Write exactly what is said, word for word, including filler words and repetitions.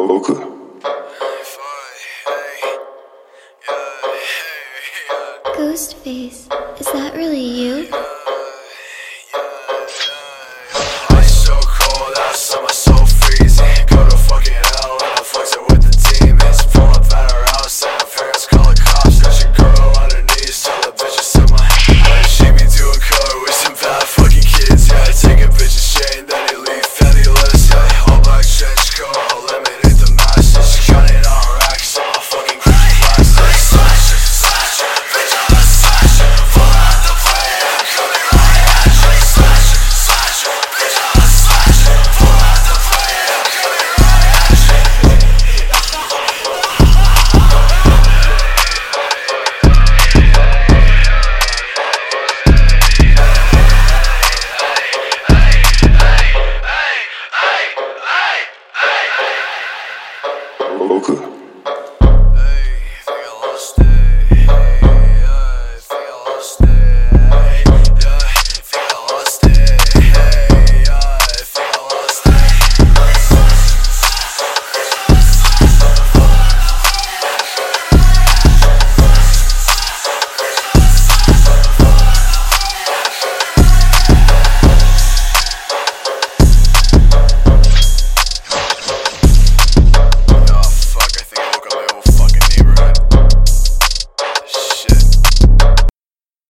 Oku. Ghostface, is that really you? Ice so cold, outside my soul freezing. Go to fucking hell and I'm flexing with the demons. Pull up at her house and her parents call the cops. Got your girl on her knees, tell the bitches suck my head. She be doing color with some bad fucking kids. Yeah, I take a bitch's chain, then he leave penniless. Yeah, all black trench coat, eliminate the masses. Counting on racks, all fucking plastic. Slash, slash, bitch, I'm a slasher. Pull out the blade, I'm coming right at you. Slash, slash, bitch, I'm a slasher. Pull out the blade, I'm coming right at you. Oku.